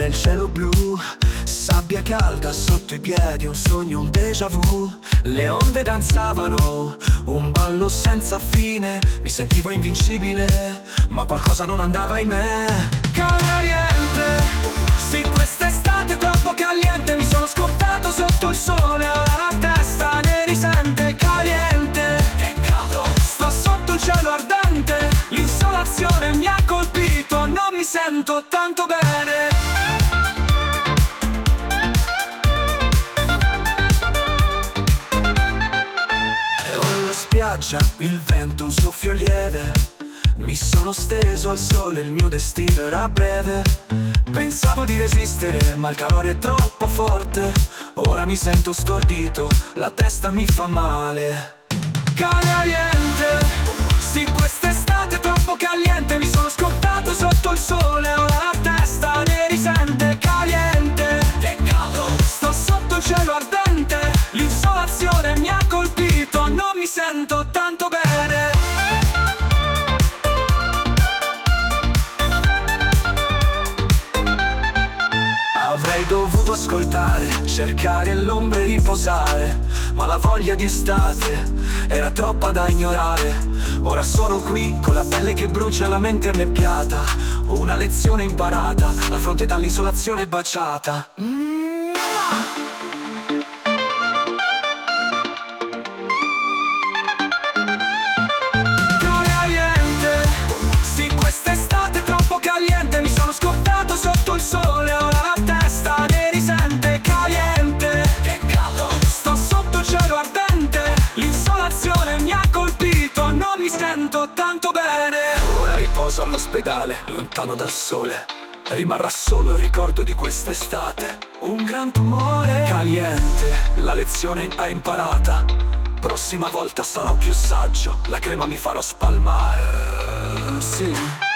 nel cielo blu, sabbia calda sotto i piedi, un sogno, un déjà vu. Le onde danzavano, un ballo senza fine. Mi sentivo invincibile, ma qualcosa non andava in me. Caliente, sì, quest'estate è troppo caliente. Mi sono scottato sotto il sole, ora la testa ne risente. Caliente, che caldo, sto sotto il cielo ardente. L'insolazione mi ha colpito, non mi sento tanto bene. Spiaggia, il vento, un soffio lieve. Mi sono steso al sole, il mio destino era breve. Pensavo di resistere, ma il calore è troppo forte. Ora mi sento stordito, la testa mi fa male. Caliente, sì, quest'estate è troppo caliente. Mi sono scottato sotto il sole, ora la testa ne risente. Caliente, che caldo, sto sotto il cielo ardente. L'insolazione mi ha colpito, non mi sento tanto bene. Avrei dovuto ascoltare, cercare l'ombra e riposare, ma la voglia di estate era troppa da ignorare. Ora sono qui, con la pelle che brucia, la mente annebbiata. Una lezione imparata, la fronte dall'isolazione baciata. Caliente, mi sono scottato sotto il sole, ora la testa ne risente. Caliente, che caldo, sto sotto il cielo ardente. L'insolazione mi ha colpito, non mi sento tanto bene. Ora riposo all'ospedale, lontano dal sole. Rimarrà solo il ricordo di quest'estate. Un gran tumore. Caliente, la lezione è imparata. Prossima volta sarò più saggio, la crema mi farò spalmare. Sì.